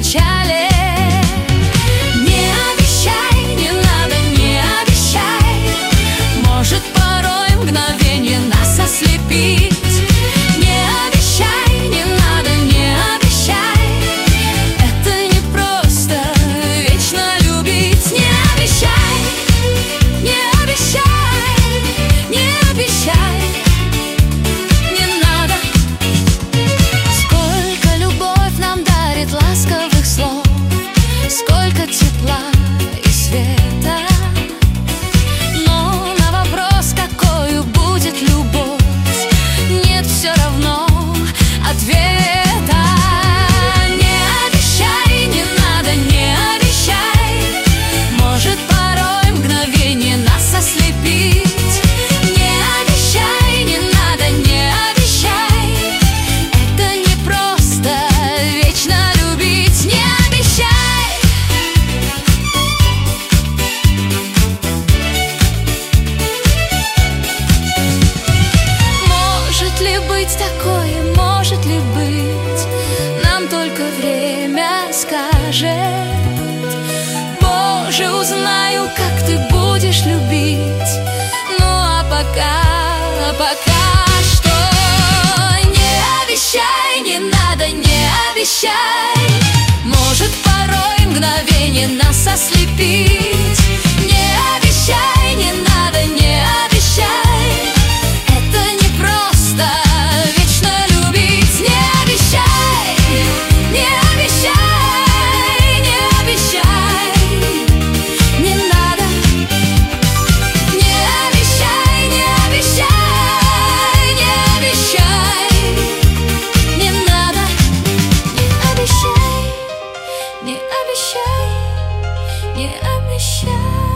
печали. Не обещай, не надо, не обещай. Может, порой мгновенье нас ослепит. Не обещай, не надо, не обещай. Это не просто вечно любить. Не обещай, не обещай, не обещай. Не надо. Сколько любовь нам дарит ласковых слов, сколько тепла и света. Но на вопрос, какою будет любовь, нет все равно ответа. Не обещай, не надо, не обещай. Может, порой мгновенье нас ослепит. Не обещай, не надо, не обещай. Это не просто вечно любить. Не обещай. Может ли быть такое, может ли быть? Нам только время скажет. Боже, узнаю, как ты будешь любить. Ну а пока что не обещай, не надо, не обещай. Может, порой мгновенье нас ослепит. Не обещай, не надо, не обещай. Это не просто вечно любить. Не обещай, не обещай, не обещай. Не надо. Не обещай, не обещай, не обещай. Не надо. Не обещай, не обещай, не обещай.